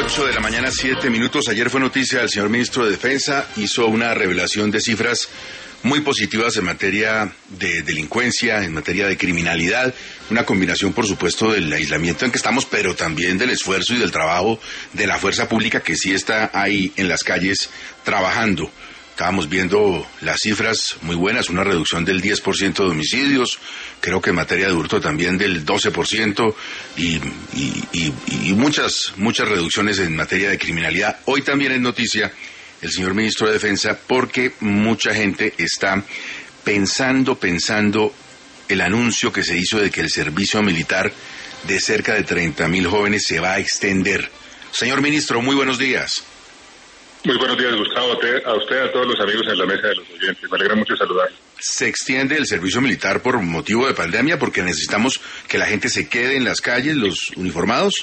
8 de la mañana, 7 minutos. Ayer fue noticia del señor ministro de Defensa, hizo una revelación de cifras muy positivas en materia de delincuencia, en materia de criminalidad, una combinación, por supuesto, del aislamiento en que estamos, pero también del esfuerzo y del trabajo de la fuerza pública que sí está ahí en las calles trabajando. Estábamos viendo las cifras muy buenas, una reducción del 10% de homicidios, creo que en materia de hurto también del 12% y muchas reducciones en materia de criminalidad. Hoy también es noticia el señor ministro de Defensa porque mucha gente está pensando el anuncio que se hizo de que el servicio militar de cerca de 30.000 jóvenes se va a extender. Señor ministro, muy buenos días. Muy buenos días, Gustavo, a usted, a todos los amigos en la mesa de los oyentes. Me alegra mucho saludar. ¿Se extiende el servicio militar por motivo de pandemia porque necesitamos que la gente se quede en las calles, los uniformados?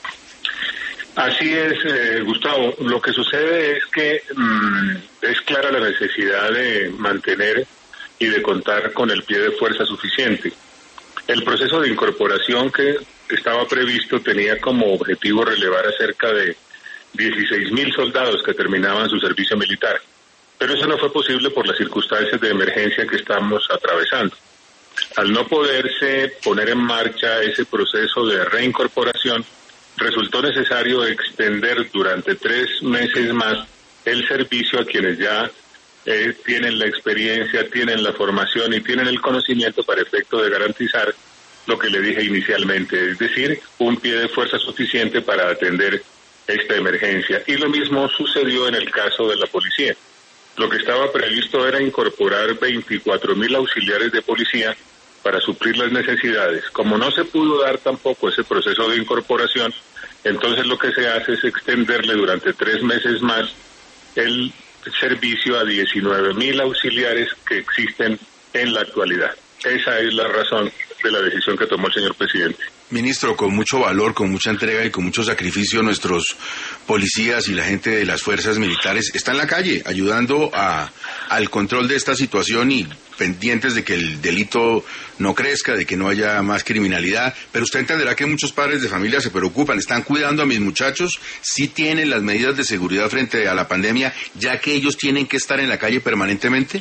Así es, Gustavo. Lo que sucede es que es clara la necesidad de mantener y de contar con el pie de fuerza suficiente. El proceso de incorporación que estaba previsto tenía como objetivo relevar a cerca de 16.000 soldados que terminaban su servicio militar, pero eso no fue posible por las circunstancias de emergencia que estamos atravesando. Al no poderse poner en marcha ese proceso de reincorporación, resultó necesario extender durante 3 meses más el servicio a quienes ya tienen la experiencia, tienen la formación y tienen el conocimiento para efecto de garantizar lo que le dije inicialmente, es decir, un pie de fuerza suficiente para atender esta emergencia. Y lo mismo sucedió en el caso de la policía. Lo que estaba previsto era incorporar 24.000 auxiliares de policía para suplir las necesidades. Como no se pudo dar tampoco ese proceso de incorporación, entonces lo que se hace es extenderle durante 3 meses más el servicio a 19.000 auxiliares que existen en la actualidad. Esa es la razón de la decisión que tomó el señor presidente. Ministro, con mucho valor, con mucha entrega y con mucho sacrificio, nuestros policías y la gente de las fuerzas militares están en la calle ayudando al control de esta situación y pendientes de que el delito no crezca, de que no haya más criminalidad, pero usted entenderá que muchos padres de familia se preocupan, están cuidando a mis muchachos, sí tienen las medidas de seguridad frente a la pandemia, ya que ellos tienen que estar en la calle permanentemente.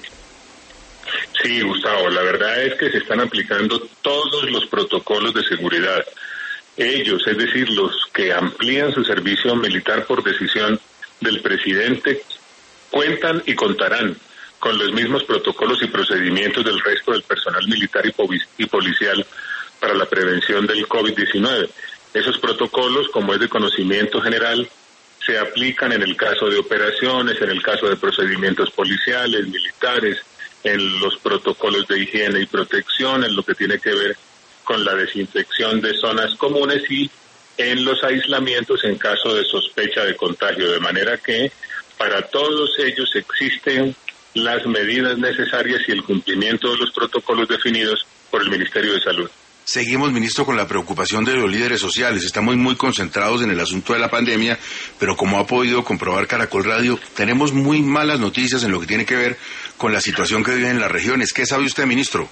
Sí, Gustavo, la verdad es que se están aplicando todos los protocolos de seguridad. Ellos, es decir, los que amplían su servicio militar por decisión del presidente, cuentan y contarán con los mismos protocolos y procedimientos del resto del personal militar y policial para la prevención del COVID-19. Esos protocolos, como es de conocimiento general, se aplican en el caso de operaciones, en el caso de procedimientos policiales, militares, en los protocolos de higiene y protección, en lo que tiene que ver con la desinfección de zonas comunes y en los aislamientos en caso de sospecha de contagio, de manera que para todos ellos existen las medidas necesarias y el cumplimiento de los protocolos definidos por el Ministerio de Salud. Seguimos, ministro, con la preocupación de los líderes sociales. Estamos muy concentrados en el asunto de la pandemia, pero como ha podido comprobar Caracol Radio, tenemos muy malas noticias en lo que tiene que ver con la situación que viven en las regiones. ¿Qué sabe usted, ministro?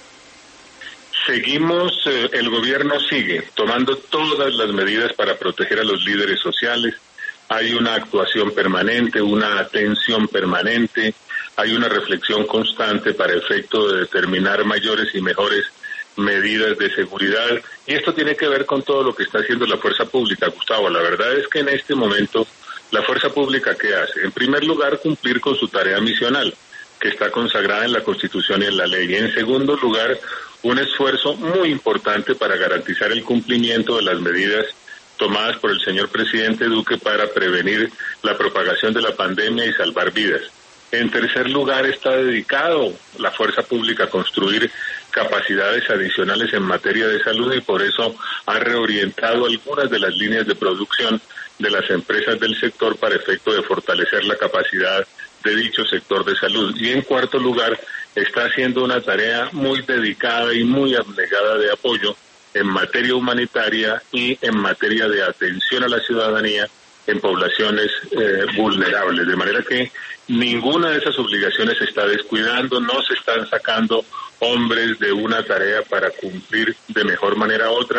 Seguimos, el gobierno sigue tomando todas las medidas para proteger a los líderes sociales. Hay una actuación permanente, una atención permanente, hay una reflexión constante para efecto de determinar mayores y mejores medidas de seguridad, y esto tiene que ver con todo lo que está haciendo la fuerza pública, Gustavo. La verdad es que en este momento la fuerza pública, ¿qué hace? En primer lugar, cumplir con su tarea misional, que está consagrada en la Constitución y en la ley. Y en segundo lugar, un esfuerzo muy importante para garantizar el cumplimiento de las medidas tomadas por el señor presidente Duque para prevenir la propagación de la pandemia y salvar vidas. En tercer lugar, está dedicado la fuerza pública a construir capacidades adicionales en materia de salud y por eso ha reorientado algunas de las líneas de producción de las empresas del sector para efecto de fortalecer la capacidad de dicho sector de salud. Y en cuarto lugar, está haciendo una tarea muy dedicada y muy abnegada de apoyo en materia humanitaria y en materia de atención a la ciudadanía en poblaciones vulnerables, de manera que ninguna de esas obligaciones se está descuidando, no se están sacando hombres de una tarea para cumplir de mejor manera otra,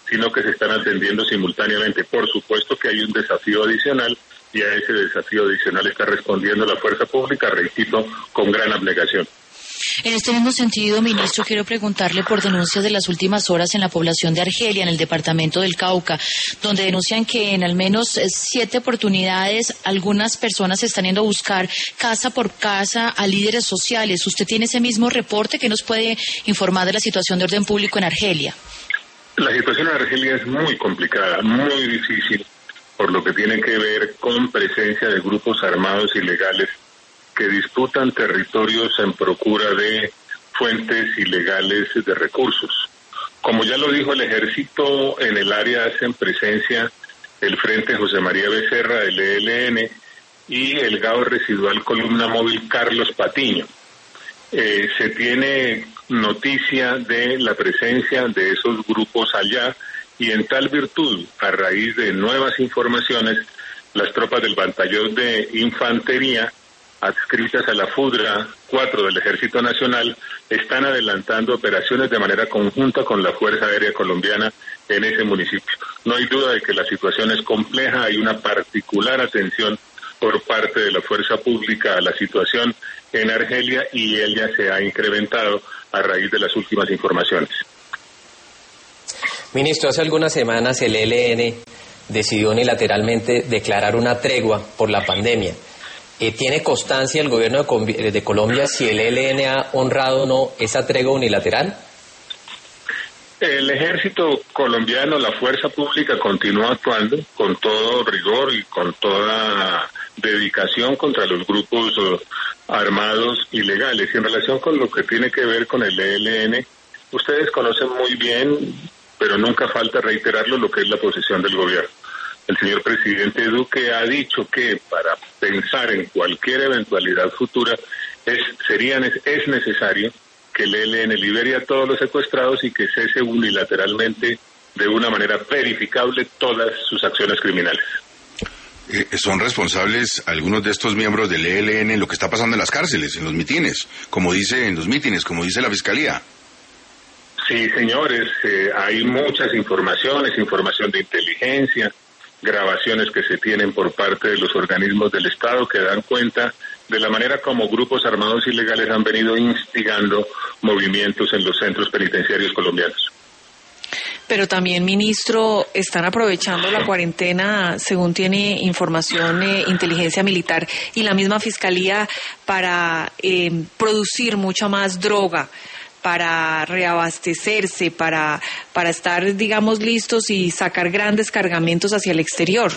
sino que se están atendiendo simultáneamente. Por supuesto que hay un desafío adicional, y a ese desafío adicional está respondiendo la fuerza pública, repito, con gran abnegación. En este mismo sentido, ministro, quiero preguntarle por denuncias de las últimas horas en la población de Argelia, en el departamento del Cauca, donde denuncian que en al menos 7 oportunidades algunas personas están yendo a buscar casa por casa a líderes sociales. ¿Usted tiene ese mismo reporte? ¿Qué nos puede informar de la situación de orden público en Argelia? La situación en Argelia es muy complicada, muy difícil, por lo que tiene que ver con presencia de grupos armados ilegales que disputan territorios en procura de fuentes ilegales de recursos. Como ya lo dijo el ejército, en el área hacen presencia el Frente José María Becerra del ELN y el GAO Residual Columna Móvil Carlos Patiño. Se tiene noticia de la presencia de esos grupos allá y en tal virtud, a raíz de nuevas informaciones, las tropas del batallón de infantería adscritas a la FUDRA 4 del Ejército Nacional están adelantando operaciones de manera conjunta con la Fuerza Aérea Colombiana en ese municipio. No hay duda de que la situación es compleja, hay una particular atención por parte de la fuerza pública a la situación en Argelia y ella se ha incrementado a raíz de las últimas informaciones. Ministro, hace algunas semanas el ELN decidió unilateralmente declarar una tregua por la pandemia. ¿Tiene constancia el gobierno de Colombia si el ELN ha honrado o no esa tregua unilateral? El ejército colombiano, la fuerza pública, continúa actuando con todo rigor y con toda dedicación contra los grupos armados ilegales. Y en relación con lo que tiene que ver con el ELN, ustedes conocen muy bien, pero nunca falta reiterarlo, lo que es la posición del gobierno. El señor presidente Duque ha dicho que para pensar en cualquier eventualidad futura es necesario que el ELN libere a todos los secuestrados y que cese unilateralmente de una manera verificable todas sus acciones criminales. ¿Son responsables algunos de estos miembros del ELN en lo que está pasando en las cárceles, en los mítines, como dice la Fiscalía? Sí, señores, hay muchas informaciones, información de inteligencia, grabaciones que se tienen por parte de los organismos del Estado que dan cuenta de la manera como grupos armados ilegales han venido instigando movimientos en los centros penitenciarios colombianos. Pero también, ministro, están aprovechando la cuarentena, según tiene información inteligencia militar y la misma Fiscalía, para producir mucha más droga, para reabastecerse, para estar, digamos, listos y sacar grandes cargamentos hacia el exterior.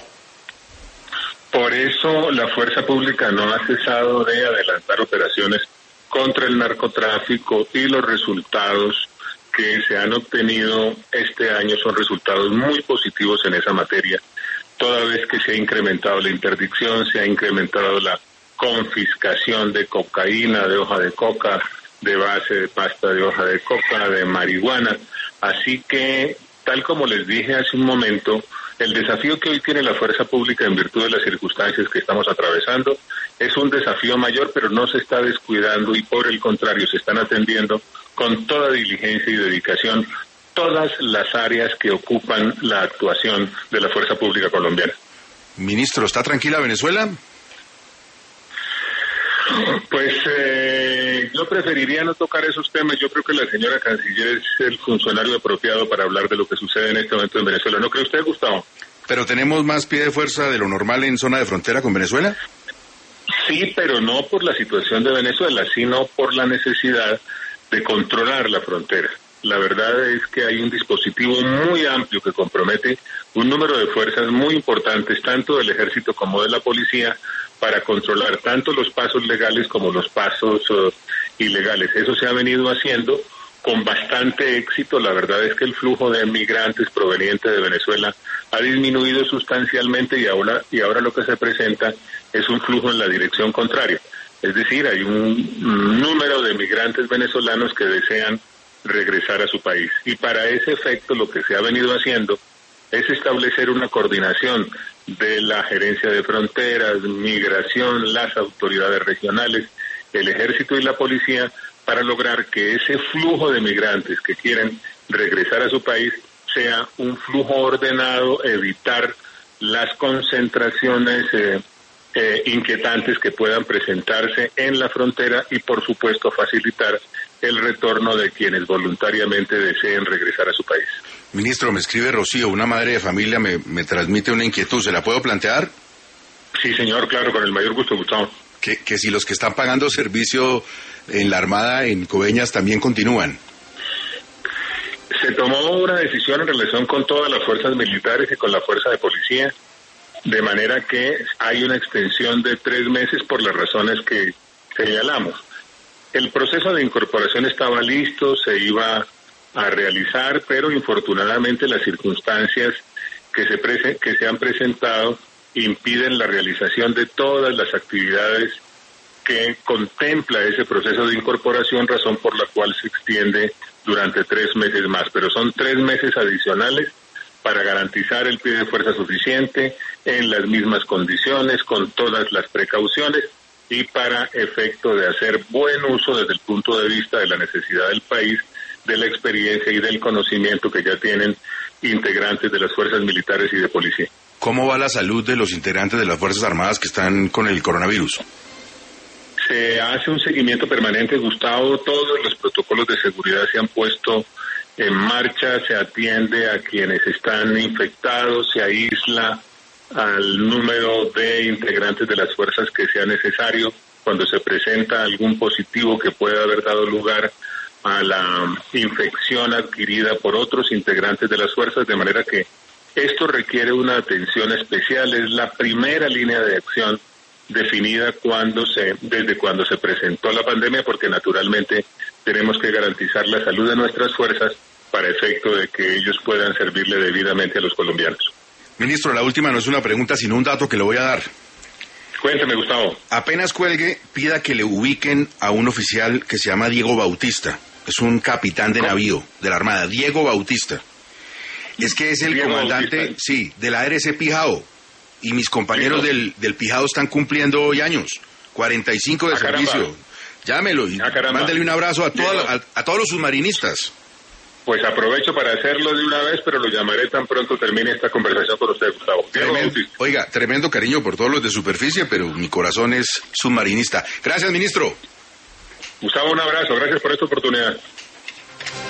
Por eso la fuerza pública no ha cesado de adelantar operaciones contra el narcotráfico y los resultados que se han obtenido este año son resultados muy positivos en esa materia, toda vez que se ha incrementado la interdicción, se ha incrementado la confiscación de cocaína, de hoja de coca, de base de pasta de hoja de coca, de marihuana. Así que, tal como les dije hace un momento, el desafío que hoy tiene la fuerza pública en virtud de las circunstancias que estamos atravesando es un desafío mayor, pero no se está descuidando y por el contrario se están atendiendo con toda diligencia y dedicación todas las áreas que ocupan la actuación de la fuerza pública colombiana. Ministro, ¿está tranquila Venezuela? Pues yo preferiría no tocar esos temas. Yo creo que la señora canciller es el funcionario apropiado para hablar de lo que sucede en este momento en Venezuela. ¿No cree usted, Gustavo? ¿Pero tenemos más pie de fuerza de lo normal en zona de frontera con Venezuela? Sí, pero no por la situación de Venezuela, sino por la necesidad de controlar la frontera. La verdad es que hay un dispositivo muy amplio que compromete un número de fuerzas muy importantes, tanto del ejército como de la policía, para controlar tanto los pasos legales como los pasos ilegales. Eso se ha venido haciendo con bastante éxito. La verdad es que el flujo de migrantes provenientes de Venezuela ha disminuido sustancialmente y ahora lo que se presenta es un flujo en la dirección contraria. Es decir, hay un número de migrantes venezolanos que desean regresar a su país. Y para ese efecto lo que se ha venido haciendo es establecer una coordinación de la gerencia de fronteras, migración, las autoridades regionales, el ejército y la policía para lograr que ese flujo de migrantes que quieren regresar a su país sea un flujo ordenado, evitar las concentraciones inquietantes que puedan presentarse en la frontera y, por supuesto, facilitar el retorno de quienes voluntariamente deseen regresar a su país. Ministro, me escribe Rocío, una madre de familia me transmite una inquietud, ¿se la puedo plantear? Sí, señor, claro, con el mayor gusto, Gustavo. Que si los que están pagando servicio en la Armada en Coveñas también continúan. Se tomó una decisión en relación con todas las fuerzas militares y con la fuerza de policía, de manera que hay una extensión de 3 meses por las razones que señalamos. El proceso de incorporación estaba listo, se iba a realizar, pero infortunadamente las circunstancias que se han presentado impiden la realización de todas las actividades que contempla ese proceso de incorporación, razón por la cual se extiende durante 3 meses más, pero son 3 meses adicionales para garantizar el pie de fuerza suficiente en las mismas condiciones, con todas las precauciones y para efecto de hacer buen uso desde el punto de vista de la necesidad del país, de la experiencia y del conocimiento que ya tienen integrantes de las fuerzas militares y de policía. ¿Cómo va la salud de los integrantes de las Fuerzas Armadas que están con el coronavirus? Se hace un seguimiento permanente, Gustavo. Todos los protocolos de seguridad se han puesto en marcha, se atiende a quienes están infectados, se aísla al número de integrantes de las fuerzas que sea necesario cuando se presenta algún positivo que pueda haber dado lugar a la infección adquirida por otros integrantes de las fuerzas, de manera que esto requiere una atención especial. Es la primera línea de acción definida desde cuando se presentó la pandemia, porque naturalmente tenemos que garantizar la salud de nuestras fuerzas para efecto de que ellos puedan servirle debidamente a los colombianos. Ministro, la última no es una pregunta, sino un dato que le voy a dar. Cuéntame, Gustavo. Apenas cuelgue, pida que le ubiquen a un oficial que se llama Diego Bautista. Es un capitán de navío de la Armada, Diego Bautista. Es que es el Diego comandante, Bautista. sí, de la ARC Pijao. Y mis compañeros del Pijao están cumpliendo hoy años, 45 de servicio. Caramba. Llámelo y mándele un abrazo a todos los submarinistas. Pues aprovecho para hacerlo de una vez, pero lo llamaré tan pronto termine esta conversación con usted, Gustavo. Oiga, tremendo cariño por todos los de superficie, pero mi corazón es submarinista. Gracias, ministro. Gustavo, un abrazo. Gracias por esta oportunidad.